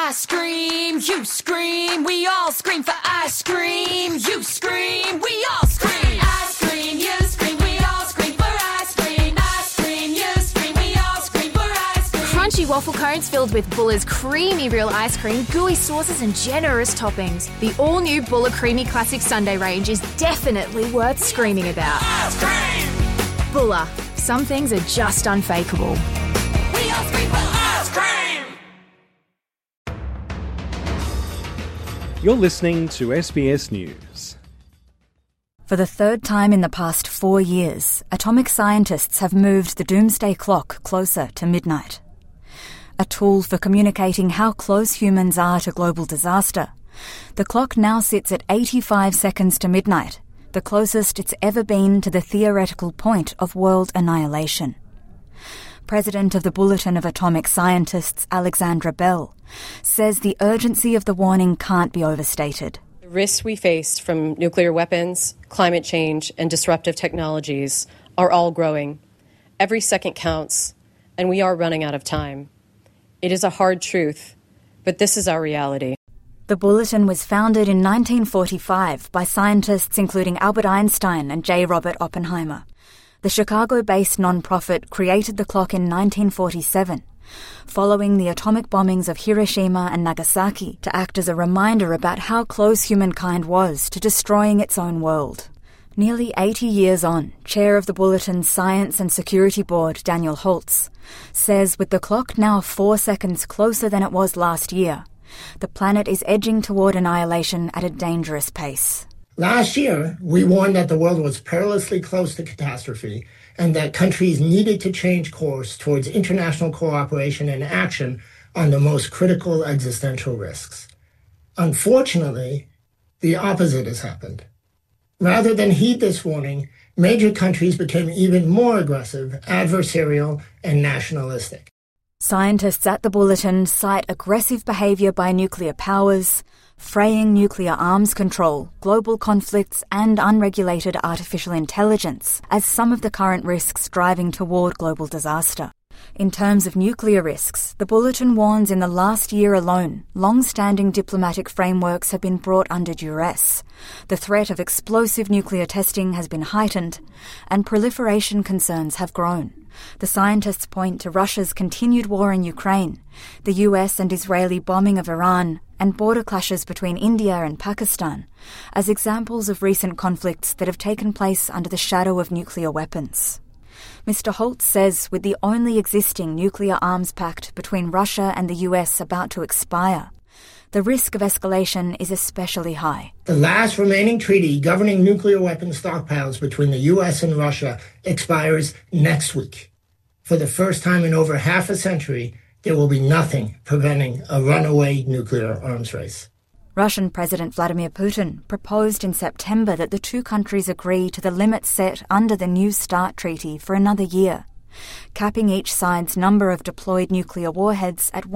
ice cream, you scream, we all scream for ice cream. You scream, we all scream. Ice cream, you scream, we all scream for ice cream. Ice cream, you scream, we all scream for ice cream. Crunchy waffle cones filled with Buller's creamy real ice cream, gooey sauces and generous toppings. The all-new Buller Creamy Classic Sundae range is definitely worth screaming about. Ice cream! Buller. Some things are just unfakeable. We all scream for ice cream! You're listening to SBS News. For the third time in the past 4 years, atomic scientists have moved the doomsday clock closer to midnight. A tool for communicating how close humans are to global disaster, the clock now sits at 85 seconds to midnight, the closest it's ever been to the theoretical point of world annihilation. President of the Bulletin of Atomic Scientists, Alexandra Bell, says the urgency of the warning can't be overstated. The risks we face from nuclear weapons, climate change, and disruptive technologies are all growing. Every second counts, and we are running out of time. It is a hard truth, but this is our reality. The Bulletin was founded in 1945 by scientists including Albert Einstein and J. Robert Oppenheimer. The Chicago-based non-profit created the clock in 1947, following the atomic bombings of Hiroshima and Nagasaki, to act as a reminder about how close humankind was to destroying its own world. Nearly 80 years on, chair of the Bulletin's Science and Security Board, Daniel Holtz, says with the clock now 4 seconds closer than it was last year, the planet is edging toward annihilation at a dangerous pace. Last year, we warned that the world was perilously close to catastrophe and that countries needed to change course towards international cooperation and action on the most critical existential risks. Unfortunately, the opposite has happened. Rather than heed this warning, major countries became even more aggressive, adversarial, and nationalistic. Scientists at the Bulletin cite aggressive behaviour by nuclear powers, fraying nuclear arms control, global conflicts and unregulated artificial intelligence as some of the current risks driving toward global disaster. In terms of nuclear risks, the Bulletin warns in the last year alone, long-standing diplomatic frameworks have been brought under duress. The threat of explosive nuclear testing has been heightened, and proliferation concerns have grown. The scientists point to Russia's continued war in Ukraine, the US and Israeli bombing of Iran, and border clashes between India and Pakistan as examples of recent conflicts that have taken place under the shadow of nuclear weapons. Mr. Holtz says with the only existing nuclear arms pact between Russia and the US about to expire, the risk of escalation is especially high. The last remaining treaty governing nuclear weapon stockpiles between the US and Russia expires next week. For the first time in over half a century, there will be nothing preventing a runaway nuclear arms race. Russian President Vladimir Putin proposed in September that the two countries agree to the limits set under the New START treaty for another year, capping each side's number of deployed nuclear warheads at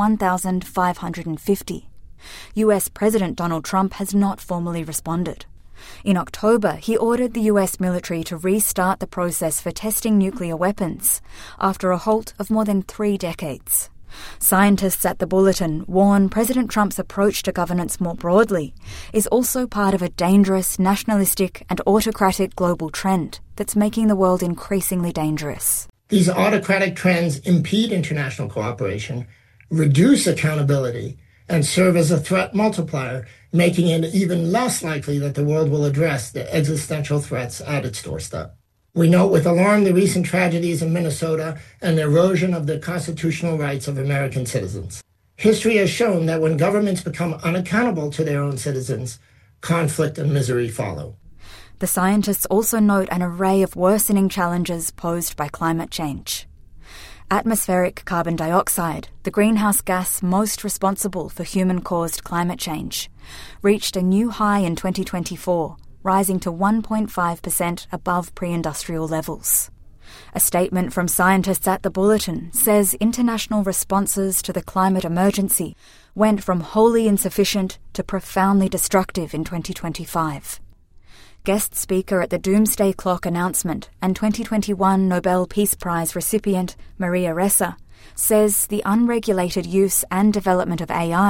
1,550. US President Donald Trump has not formally responded. In October, he ordered the US military to restart the process for testing nuclear weapons after a halt of more than 3 decades. Scientists at the Bulletin warn President Trump's approach to governance more broadly is also part of a dangerous, nationalistic and autocratic global trend that's making the world increasingly dangerous. These autocratic trends impede international cooperation, reduce accountability, and serve as a threat multiplier, making it even less likely that the world will address the existential threats at its doorstep. We note with alarm the recent tragedies in Minnesota and the erosion of the constitutional rights of American citizens. History has shown that when governments become unaccountable to their own citizens, conflict and misery follow. The scientists also note an array of worsening challenges posed by climate change. Atmospheric carbon dioxide, the greenhouse gas most responsible for human-caused climate change, reached a new high in 2024, rising to 1.5% above pre-industrial levels. A statement from scientists at the Bulletin says international responses to the climate emergency went from wholly insufficient to profoundly destructive in 2025. Guest speaker at the Doomsday Clock announcement and 2021 Nobel Peace Prize recipient Maria Ressa says the unregulated use and development of AI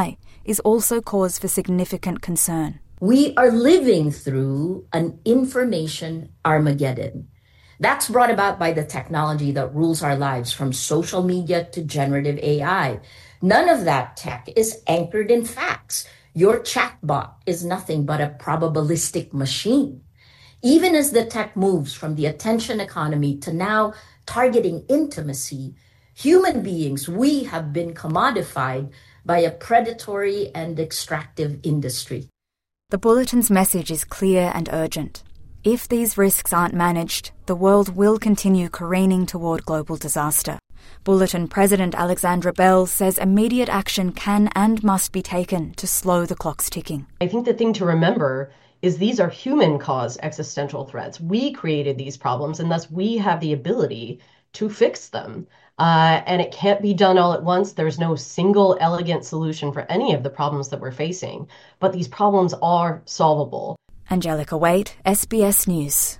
is also cause for significant concern. We are living through an information Armageddon. That's brought about by the technology that rules our lives, from social media to generative AI. None of that tech is anchored in facts. Your chatbot is nothing but a probabilistic machine. Even as the tech moves from the attention economy to now targeting intimacy, human beings, we have been commodified by a predatory and extractive industry. The Bulletin's message is clear and urgent. If these risks aren't managed, the world will continue careening toward global disaster. Bulletin President Alexandra Bell says immediate action can and must be taken to slow the clock's ticking. I think the thing to remember is these are human-caused existential threats. We created these problems, and thus we have the ability to fix them. And it can't be done all at once. There's no single elegant solution for any of the problems that we're facing, but these problems are solvable. Angelica Waite, SBS News.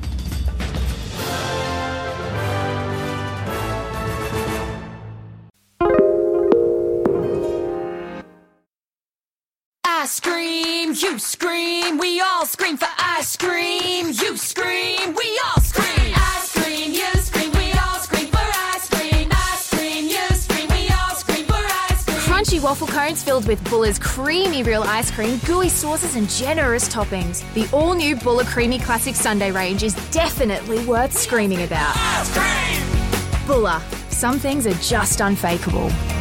I scream, you scream, we all scream for ice cream. You scream, we all scream. I scream, you scream, we all scream for ice cream. I scream, you scream, we all scream for ice cream. Crunchy waffle cones filled with Buller's creamy real ice cream, gooey sauces and generous toppings. The all-new Buller Creamy Classic Sundae range is definitely worth screaming about. Ice cream! Buller. Some things are just unfakeable.